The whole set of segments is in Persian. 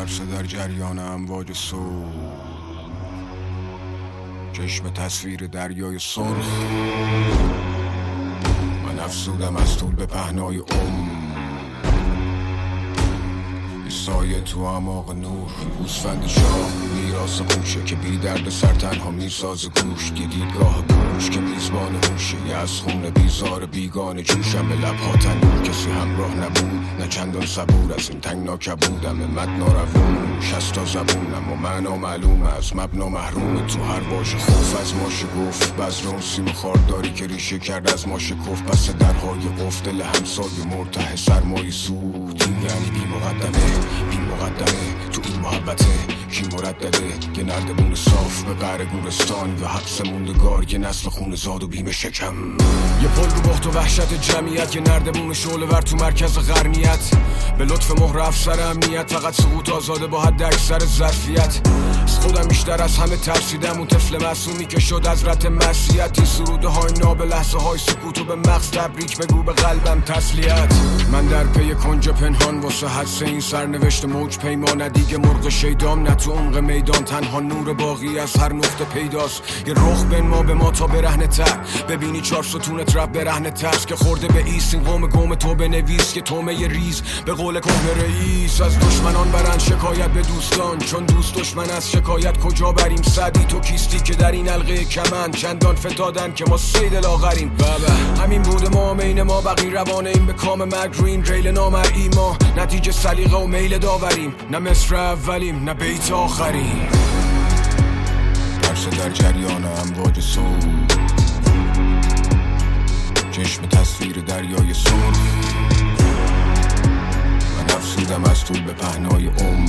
ترس در جریان امواج صبح، چشم تصویر دریای سرخ. من افزودم از طول به پهنای سایه تو اعماق نور. گوسفند شاه میراث خوشه که بی درد سر تنها میساز گوش. دیدگاه گوش که میزبان هوشه، یه از خون بیزار بیگانه جوشم به لبها تنور. کسی همراه نبود نه چندان صبور، از این تنگنا کبودم مد ناروون. 60 تا زبونم و معنا معلوم از مبنا محروم. تو هر واژه خوف از ماشه گفت، بذر اون سیم خارداری که ریشه کرد از ماشه کف. پس درهای قفل دل همسایه مرتاح سرمایه سود. این یعنی بی مقدمه تو این محبته کی مردده. یه نردبون صاف به قعر گورستان یا حبس موندگار، یه نسل خون زاد و بیم شکم. یه پل رو بخت و وحشت جمعیت، یه نردبون شعله ور تو مرکز قرنیت. به لطف مهر افسر امنیت، فقط سقوط آزاده با حد اکثر ظرفیت. از خودم بیشتر از همه ترسیدم، اون طفل معصومی که شد از رت معصیت. این سروده های ناب لحظه های سکوت و به مغز تبریک بگو، به قلبم تسلیت. من در پی کنج پنهان واسه حدس این سرنوشت موج پیمان. دیگه مرغ شیدام نه تو عمق میدان، تنها نور باقی از هر نقطه پیداست. یه رخ بین ما به ما تا برهنه تر، ببینی 4 ستونت رب برهنه ترس. که خورده به ایست این قوم گم تو بنویس که تومه ریز. به قول کهنه رئیس از دشمنان برن شکایت به دوستان، چون دوست دشمن از شکایت کجا بریم. سعدی تو کیستی که در این حلقه کمند چندان فتادن که ما سید لاغریم. بابا همین بود ما مین ما بقی روانه این به کام مرگ رو این ریل نامرئی. ما نتیجه سلیقه و میل داوریم، نه مصر اولیم نه بیت آخریم. ترس در جریان امواج صبح، چشم تصویر دریای سرخ. من افزودم از طول به پهنای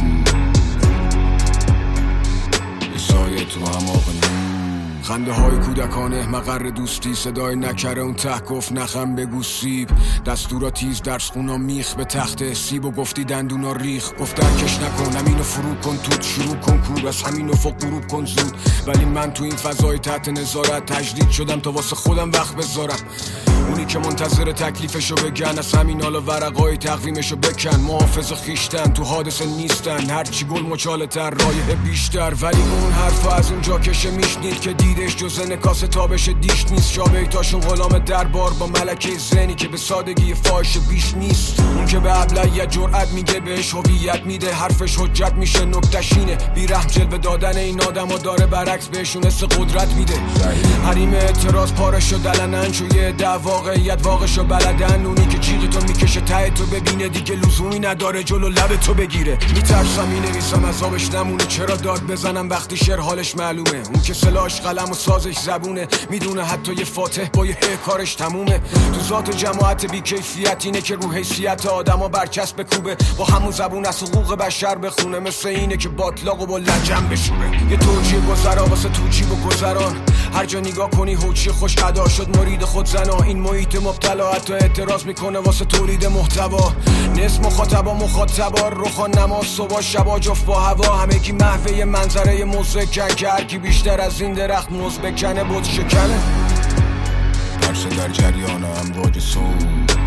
یه سایه تو اعماق نور. خنده های کودکانه مقر دوستی، صدای نکره اون ته گفت نخم بگو سیب. دستورا تیز درس خونا میخ به تخت سیب و گفتی دندونا ریخ. گفت درکش نکن همینو فرو کن توت شروع کن کور، از همینو فوق غروب کن زود. ولی من تو این فضای تحت نظارت تجدید شدم تا واسه خودم وقت بذارم. اونی که منتظر تکلیفشو بگن، از همین حالا ورقای تقویمشو بکن. محافظ خیشتن تو حادثه نیستن، هرچی گل مچاله تر رایه بیشتر. ولی اون حرفا از اونجا کشه میشنید که دیدش جز نکاس تابش دیش نیست. شابیتاشون غلام دربار با ملکه زنی که به سادگی فاحش بیش نیست. اون که به ابلهیت جرأت میگه بهش هویت میده، حرفش حجت میشه نکته‌ش اینه. بی رحم جلوه دادن این آدما داره برعکس بهشون حس قدرت میده. حریم اعتراض پارشو دلنن چوی واقعیت واقعشو بلدن. اونی که جیغ تو میکشه ته تو ببینه دیگه لزومی نداره جلو لب تو بگیره. میترسم مینویسم عذابش نمونه، چرا داد بزنم وقتی شعر حالش معلومه. اون که سلاحش قلم و سازش زبونه، میدونه حتی یه فاتح با یه کارش تمومه. تو ذات جماعت بیکیفیت اینه که رو حیثیت آدما برچسب بکوبه، با همون زبون از حقوق بشر بخونه. مثل اینه که باطلاق و با لجن بشوره. یه توجیه گذرا واسه توجیب و گذران، هر جا نگاه کنی حوچی خوش ادا شد مرید خود زنا. این محیط مبتلا حتی اعتراض میکنه واسه تولید محتوا. نصف مخاطبا روخان نماز صبح شبا جفت با هوا. همگی محوه منظره مزرکن که هرکی بیشتر از این درخت موز بکنه بود شکنه. ترس در جریان امواج صبح،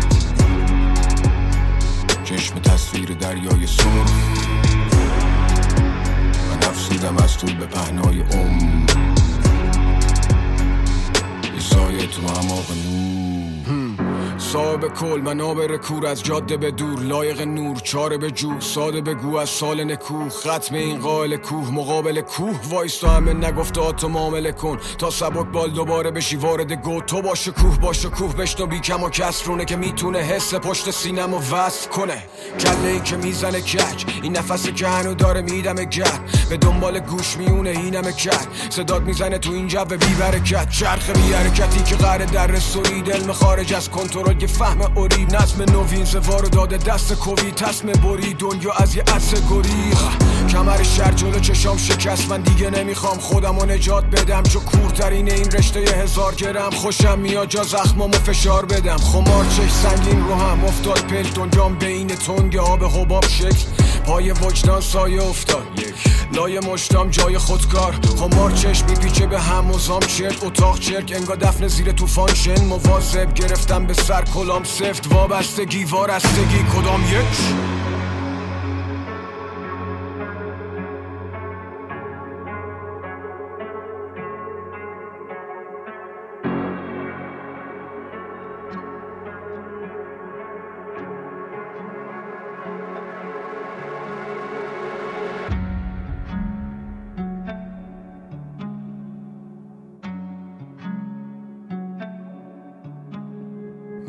چشم تصویر دریای سرخ. من افزودم از طول به پهنای یه سایه تو اعماق نور. صاحب کل منابر کور، از جاده به دور لایق نور. چاره به جو ساده بگو از سال نکوه، ختم این قائل کوه مقابل کوه. وایستا همه نگفته تو معامله کن تا سبک بال دوباره بشی وارد گو. تو باشه کوه بشنو بی کم و کسرونه که میتونه حس پشت سینمو وصل کنه. کله ای که میزنه کج، این نفسی که هنو داره میدمه گرد. به دنبال گوش میونه اینمه کرد، صدات میزنه تو این جو بی برکت. چرخ بی حرکتی که قراره در رسوید، علم خارج از کنترل یه فهم اوریب. نظم نوین زوارو داده دست کووید، تصمه بری دنیا از یه عدس گریخ. کمر شر جلو چشام شکست، من دیگه نمیخوام خودمو نجات بدم. چو کورترین این رشته 1000 گرم، خوشم میاد جا زخمامو فشار بدم. خمار چش سنگین رو هم افتاد پل، دنیام بین تنگ آب حباب شکل. پای وجدان سایه افتاد، لای مشتام جای خودکار. خمار چشم میپیچه به هم مزام چرک، اتاق چرک انگا دفن زیر طوفان شن. مواظب گرفتم به سر کلام سفت، وابستگی وارستگی کدام یک.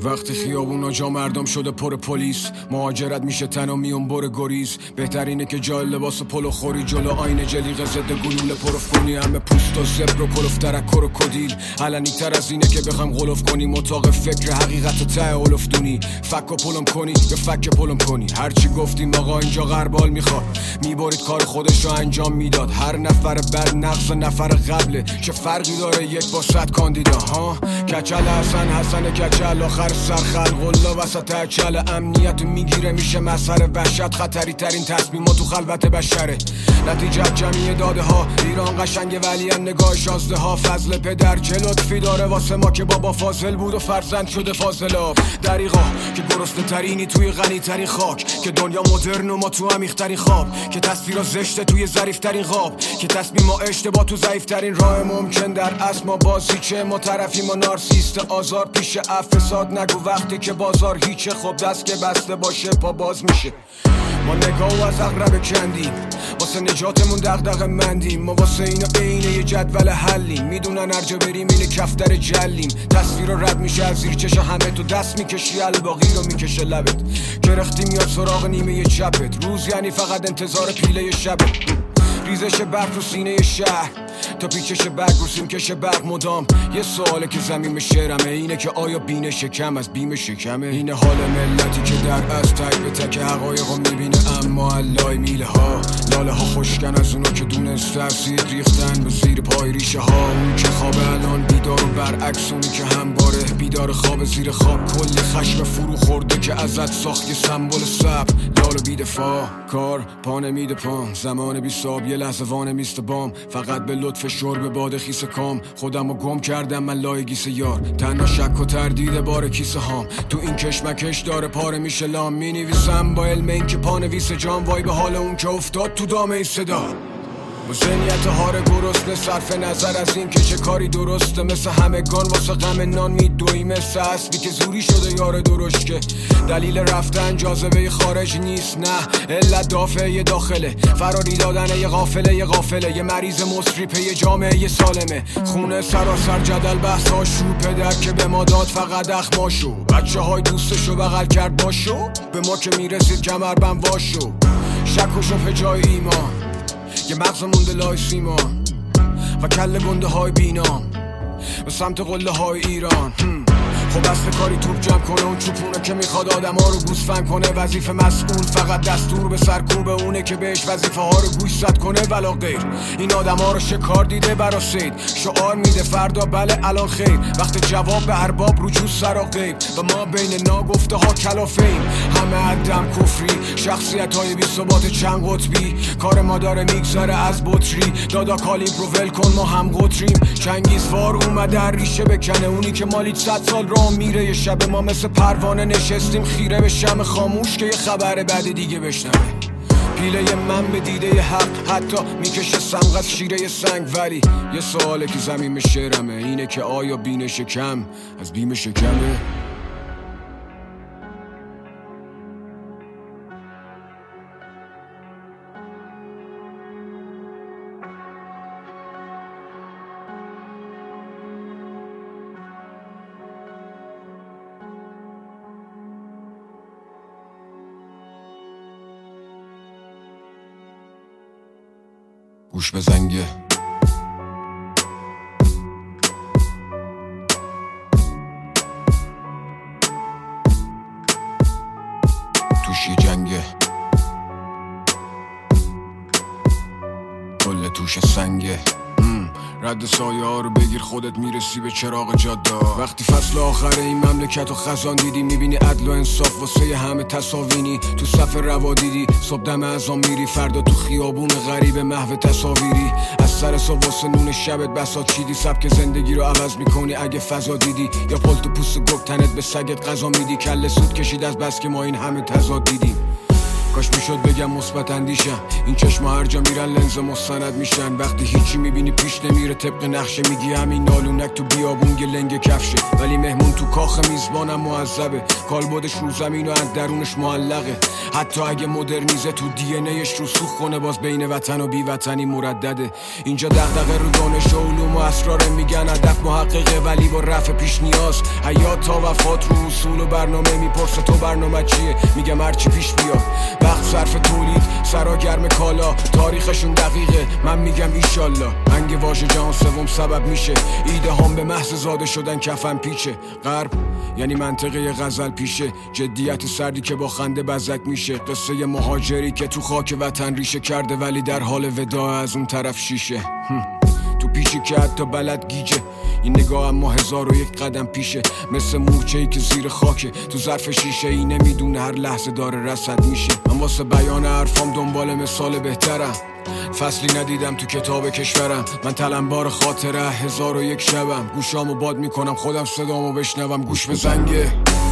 وقتی خیابونا جا مردم شده پر پلیس، مهاجرت میشه تنها میون بر گریز. بهترینه که جای لباس پلو خوری جلو آینه جلیقه ضد گلوله پروف کنی. همه پوست و زبر و کلوف ترکر و کدیل. علنی تر از اینه که بخوام غلوف کنی اتاق فکر حقیقت ته اولفتونی. فک و پلم کنی یا فک پلم کنی. هرچی گفتیم آقا اینجا غربال میخواد، میبارید کار خودش رو انجام میداد. هر نفر بعد نقص نفر قبله، چه فرقی داره یک با 100 کاندیدا ها؟ کچل حسن کچل آخر سرخل قلا وسط اچل. امنیت میگیره میشه مسخره، وحشت خطری ترین تصمیمات تو خلوت بشره. نتیجه جمعی داده ها. ایران قشنگ ولی هم نگاه شازده ها. فضل پدر چه لطفی داره واسه ما که بابا فاضل بود و فرزند شده فاضلاب. دریغا که گرسنه ترینی توی غنی ترین خاک، که دنیا مدرن و ما تو عمیق ترین خواب، که تصویرا زشته توی ظریف ترین خواب، که تصمیم ما اشتباه تو ضعیف ترین راه ممکن. در اصل ما بازی چه ما طرفیم و نارسیست آزار پیش فساد. نگو وقتی که بازار هیچه، خب دست که بسته باشه پا باز میشه. ما نگاهو از اقرب کندیم، واسه نجاتمون دغدغه مندیم. ما واسه اینا عینه یه جدول حلیم، میدونن هرجا بریم اینه کفتر جلیم. تصویر رد میشه از زیر چشم همه، تو دست میکشی الباقی رو میکشه لبت. گرختی میاد سراغ نیمه چپت، روز یعنی فقط انتظار پیله شبت. ریزش برق رو سینه شهر تا پیچش برق رو سیمکش برق مدام. یه سواله که زمین شعرمه، اینه که آیا بین شکم از بیم شکمه؟ اینه حال ملتی که در از تک به تک حقایق رو میبینه، اما علای میله ها لاله ها خوشکن از اونو که دونست اسید ریختن به زیر پای ریشه ها. اون که خواب الان بیدار و برعکس اونی که همباره بیدار خواب زیر خواب. کلی خشم فرو خورده که ازت ساخت یه سمبل صبر. لال و بیدفاع کار پا نمیده پام، زمان بی صاب یه لحظه وانه میست بام. فقط به لطف شرب باد خیس کام، خودم رو گم کردم من لای گیس یار. تنها شک و تردید بار کیسه هام، تو این کشمکش داره پاره میشه لام. می نویسم با علم این که پانویس جام، وای به حال اون که افتاد تو دام این صدا. با ذهنیت هار گرسنه صرف نظر از این که چه کاری درسته، مثل همگان واسه غم نان میدوی، مثل اسبی که زوری شده یار درشکه. دلیل رفتن جاذبه خارج نیست، نه علت دافعه داخله. فراری دادن یه قافله، یه مریض مصری پی جامعه سالمه. خونه سراسر جدل بحث هاشو، پدر که به ما داد فقط اخماشو. بچه های دوستشو بغل کرد باشو، به ما که میرسید کمربند واشو. شک و شبه جای ایمان، یه مغز مونده لای سیمان و کل گنده های بینام به سمت قله های ایران. خب اصل کاری توپ جمع کنه، اون چوپونه که میخواد آدم ها رو گوسفند کنه. وظیفه مسئول فقط دستور به سرکوب اونه که بهش وظیفه ها رو گوشزد کنه ولا غیر. این آدم ها رو شکار دیده برا سید، شعار میده فردا بله الان خیر. وقت جواب به ارباب رجوع سر و غیب، و ما بین ناگفته ها کلافیم. همه عدم کفری، شخصیت های بی ثبات چند قطبی. کار ما داره میگذره از بطری، دادا کالیبر رو ول کن ما هم قطریم. چنگیزوار اومده ریشه بکنه، اونی که مالی 100 سال راه میره. یه شب ما مثل پروانه نشستیم خیره به شمع خاموش که یه خبر بعد دیگه بشنوه. پیله من به دیده حق حتی میکشه سمغ از شیره سنگ. ولی یه سواله که زمین شعرمه، اینه که آیا بین شکم از بیم شکمه؟ گوش به زنگه توش یه جنگه، کل توش سنگه. رد سایه ها رو بگیر خودت میرسی به چراغ جاده. وقتی فصل آخر این مملکت و خزان دیدی، میبینی عدل و انصاف واسه همه تصاوینی. تو صف روا دیدی صبح دم ازان میری، فردا تو خیابون غریب محو تصاویری. از سر صبح واسه نون شبت بساط چیدی، سبک زندگی رو عوض میکنی اگه فضا دیدی. یا پلت و پوست گک تنت به سگت غذا میدی. کله سود کشید از بس که ما این همه تضاد دیدیم. کاش میشد بگم مثبت اندیشم. این چشم هر جا میرن لنز مستند میشن. وقتی هیچی میبینی پیش نمیره طبق نقشه، میگی همین نالونک تو بیابون لنگ کفشه. ولی مهمون تو کاخ میزبانم معذبه، کالبدش رو زمین و از درونش معلقه. حتی اگه مدرنیزه تو دی ان ایش رسوخ کنه، باز بین وطن و بی وطنی مردده. اینجا دغدغه رو دانش و علوم و اسرار، میگن هدف محققه ولی با رفع پیش نیاز. حیات تا وفات رو اصول و برنامه، میپرسه تو برنامه چیه؟ میگم هرچی پیش بیاد. وقت صرف تولید، سرا گرم کالا، تاریخشون دقیقه، من میگم ایشالله. انگ واژه جهان سوم سبب میشه ایده هم به محض زاده شدن کفن پیچه. غرب یعنی منطقه غزل پیشه، جدیت سردی که با خنده بزک میشه. قصه مهاجری که تو خاک وطن ریشه کرده ولی در حال وداع از اون طرف شیشه. تو پیشی که حتی بلد گیجه، این نگاه اما 1001 قدم پیشه. مثل مورچه‌ای که زیر خاکه تو ظرف شیشه ای، نمیدونه هر لحظه داره رصد میشه. من واسه بیان حرفام دنبال مثال بهترم، فصلی ندیدم تو کتاب کشورم. من تلمبار خاطره 1001 شبم، گوشامو باد میکنم خودم صدامو بشنوم. گوش به زنگه